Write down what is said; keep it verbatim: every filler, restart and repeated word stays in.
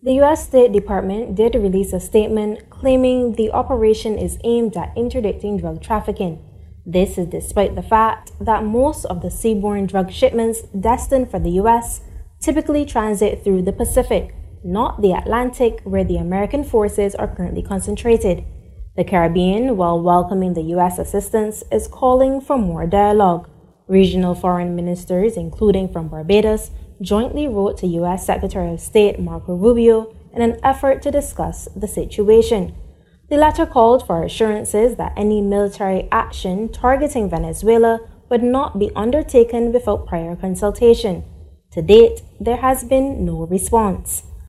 The U S State Department did release a statement claiming the operation is aimed at interdicting drug trafficking. This is despite the fact that most of the seaborne drug shipments destined for the U S typically transit through the Pacific, not the Atlantic, where the American forces are currently concentrated. The Caribbean, while welcoming the U S assistance, is calling for more dialogue. Regional foreign ministers, including from Barbados, jointly wrote to U S Secretary of State Marco Rubio in an effort to discuss the situation. The latter called for assurances that any military action targeting Venezuela would not be undertaken without prior consultation. To date, there has been no response.